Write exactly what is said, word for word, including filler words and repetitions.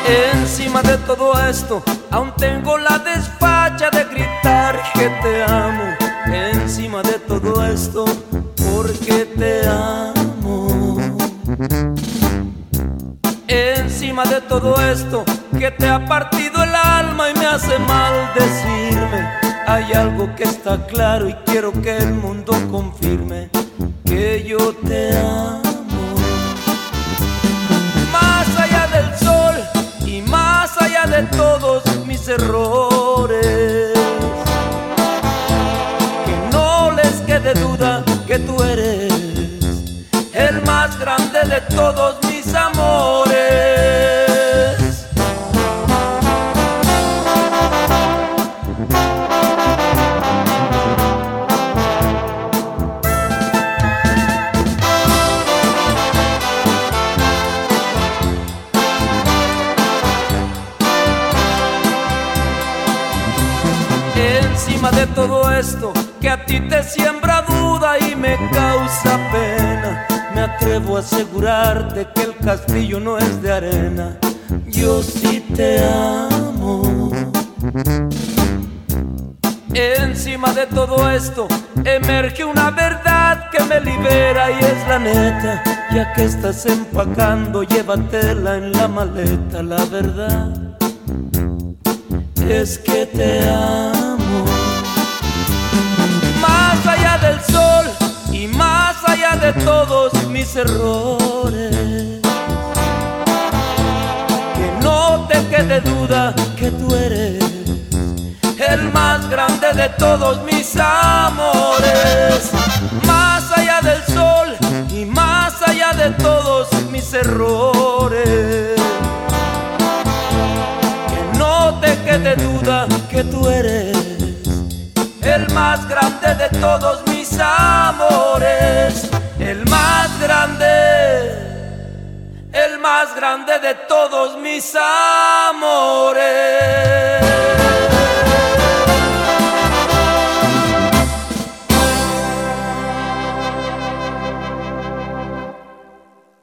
Encima de todo esto, aún tengo la desfacha de gritar que te amo. Encima de todo esto, porque te amo. Encima de todo esto, que te ha partido el alma y me hace mal decirme. Hay algo que está claro y quiero que el mundo confirme: que yo te amo. Más allá del sol y más allá de todos mis errores, que no les quede duda que tú eres el más grande de todos mis amores. Encima de todo esto, que a ti te siembra duda y me causa pena, me atrevo a asegurarte que el castillo no es de arena. Yo sí te amo. Encima de todo esto, emerge una verdad que me libera y es la neta. Ya que estás empacando, llévatela en la maleta. La verdad es que te amo. Más allá del sol y más allá de todos mis errores, que no te quede duda que tú eres el más grande de todos mis amores. Más allá del sol y más allá de todos mis errores, que no te quede duda que tú eres el más grande de todos mis amores. El más grande, el más grande de todos mis amores.